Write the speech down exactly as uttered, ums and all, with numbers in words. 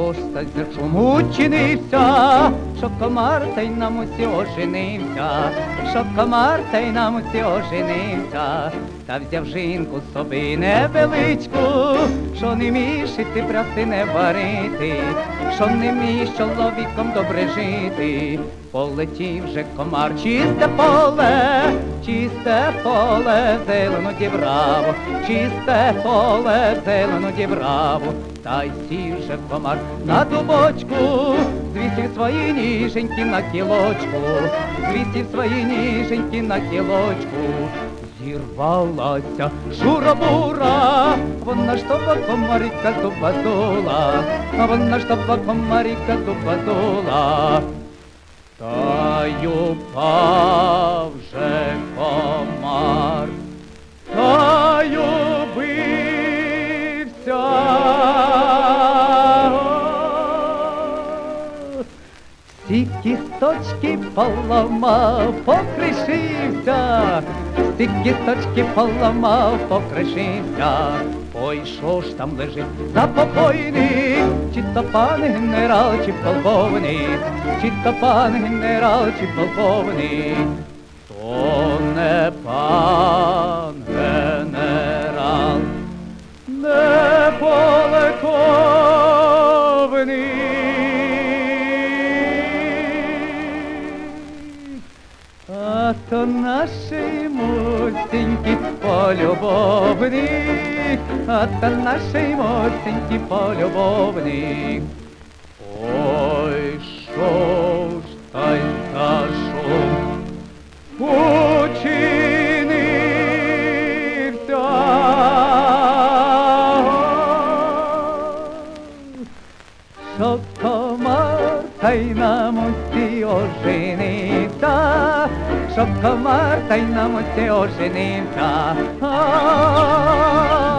що ж та за чому чинився, що комар та й нам усі оженився, що комар та й нам усі оженився, та взяв жінку собі невеличку, що не вмієш іти пряси не варити, що не вмієш чоловіком добре жити. Полетів же комар чисте поле, чисте поле, зелену дібраву, чисте поле, зелену дібраву. Та й сів же комар на дубочку, звісив свої ніженьки на кілочку, звісив свої ніженьки на кілочку. Зірвалася шура-бура, вона ж тобі комарика зуба дула, вона ж тобі комарика зуба дула. Та й упав же комар, та й убився. Всі кісточки поламав, покришився, всі кісточки поламав, покришився. Ой, що ж там лежить за покойник, чи то пан генерал, чи полковник, чи то пан генерал, чи полковник. То не пан генерал, не полковник, а то наші мусенькі полюбовник, а то наші мусенькі полюбовник. Ой, що ж та й за шум учинився, що комар та й нам усі оженився, що комар та й нам усі оженився.